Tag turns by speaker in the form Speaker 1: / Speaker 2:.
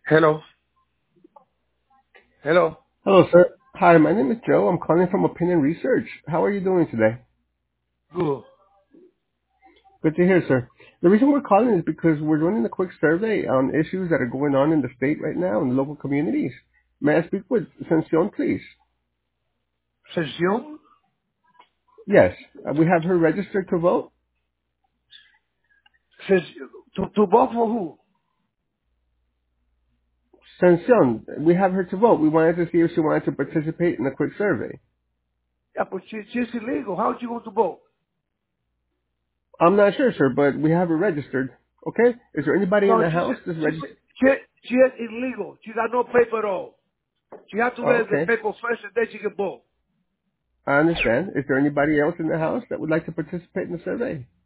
Speaker 1: Hello. Hello.
Speaker 2: Hello, sir. Hi, my name is Joe. I'm calling from Opinion Research. How are you doing today?
Speaker 1: Good.
Speaker 2: Good to hear, sir. The reason we're calling is because we're running a quick survey on issues that are going on in the state right now in the local communities. May I speak with Sensión, please?
Speaker 1: Sesión.
Speaker 2: Yes, we have her registered to vote.
Speaker 1: To vote for who?
Speaker 2: Sensión, we have her to vote. We wanted to see if she wanted to participate in a quick survey.
Speaker 1: Yeah, but she's illegal. How is she going to vote?
Speaker 2: I'm not sure, sir, but we have her registered. Okay? Is there anybody in
Speaker 1: No,
Speaker 2: the house that's registered?
Speaker 1: she is illegal. She got no paper at all. She has to
Speaker 2: Oh,
Speaker 1: get the
Speaker 2: okay.
Speaker 1: paper first and then she can vote.
Speaker 2: I understand. Is there anybody else in the house that would like to participate in the survey?